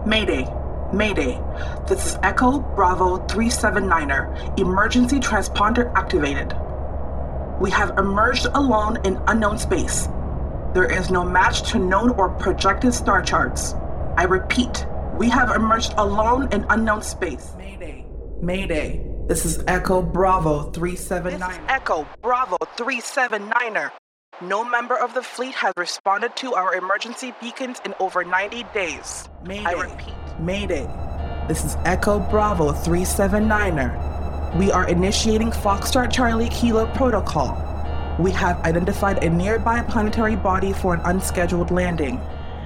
Mayday. Mayday. This is Echo Bravo 379er. Emergency transponder activated. We have emerged alone in unknown space. There is no match to known or projected star charts. I repeat, we have emerged alone in unknown space. Mayday. Mayday. This is Echo Bravo 379. This is Echo Bravo 379er. No member of the fleet has responded to our emergency beacons in over 90 days. Mayday. I repeat. Mayday. This is Echo Bravo 379er. We are initiating Foxtrot Charlie Kilo protocol. We have identified a nearby planetary body for an unscheduled landing.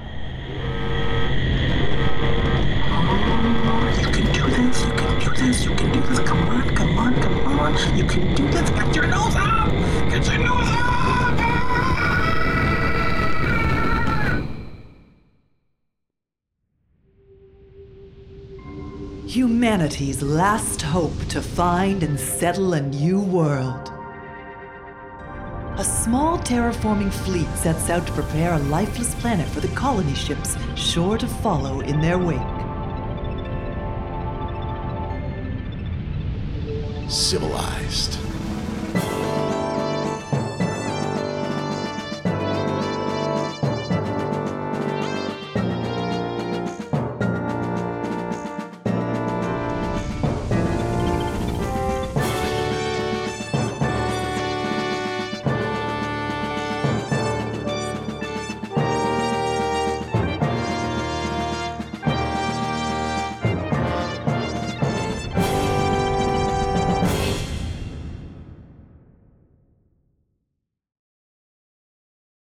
You can do this, you can do this, you can do this. Come on, come on, come on. You can do this. Get your nose up! Get your nose up! Humanity's last hope to find and settle a new world. A small terraforming fleet sets out to prepare a lifeless planet for the colony ships sure to follow in their wake. Civilized.